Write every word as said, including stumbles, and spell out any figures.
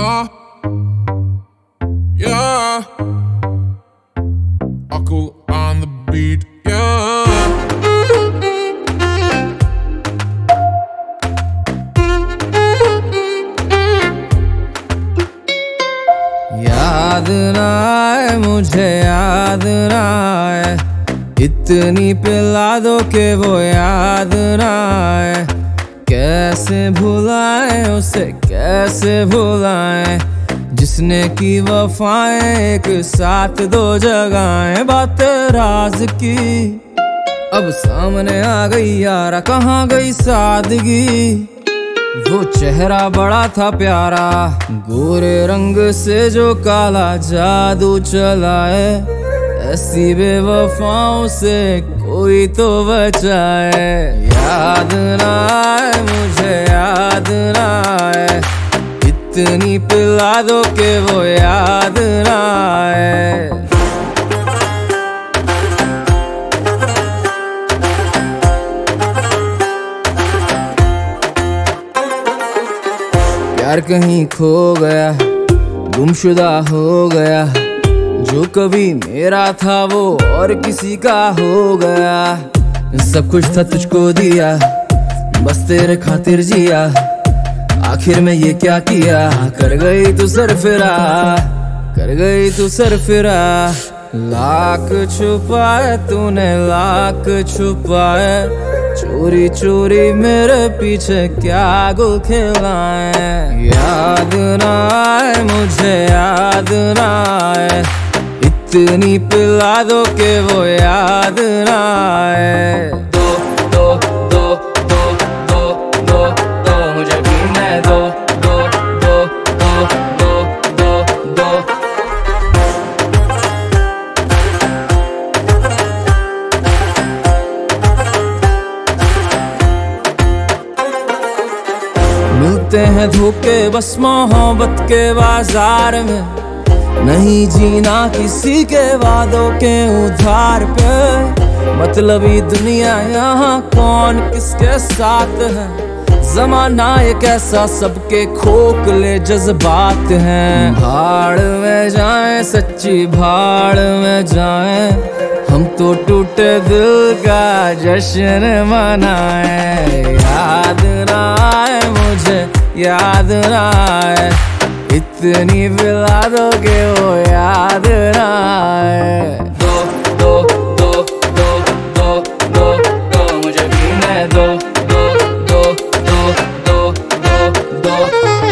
yeah, yeah. Uncle on the beat, yeah. याद ना आए मुझे, याद ना आए, इतनी पिला दो के वो याद ना आए। कैसे भुलाए उसे, कैसे भुलाए, जिसने की वफाएं एक साथ दो जगहें। बात राज की अब सामने आ गई यारा, कहाँ गई सादगी। वो चेहरा बड़ा था प्यारा, गोरे रंग से जो काला जादू चलाए। ऐसी बेवफाओं से कोई तो बचाए। याद ना आए मुझे, याद ना आए, इतनी पिला दो के वो याद ना आए। प्यार कहीं खो गया, गुमशुदा हो गया, जो कभी मेरा था वो और किसी का हो गया। सब कुछ था तुझको दिया, बस तेरे खातिर जिया, आखिर में ये क्या किया। कर गई तू सरफिरा, कर गई तू सरफिरा। लाख छुपाए तूने, लाख छुपाए, चोरी चोरी मेरे पीछे क्या गुल खिलाए। याद ना आए मुझे, याद ना आए, इतनी पिला दो के वो याद ना आए। दो दो दो दो दो दो दो मुझे पीने दो, दो दो दो दो दो दो। मिलते हैं धोखे बस मोहब्बत के बाजार में, नहीं जीना किसी के वादों के उधार पे। मतलबी दुनिया यहाँ कौन किसके साथ है, जमाना एक ऐसा सबके खोखले जज्बात हैं। भाड़ में जाएं सच्ची भाड़ में जाएं, हम तो टूटे दिल का जश्न मनाएं। याद ना आए मुझे, याद ना आए, इतनी पिला दो के वो याद ना आए। दो दो दो दो दो दो दो मुझे पीने दो, दो दो दो दो दो दो।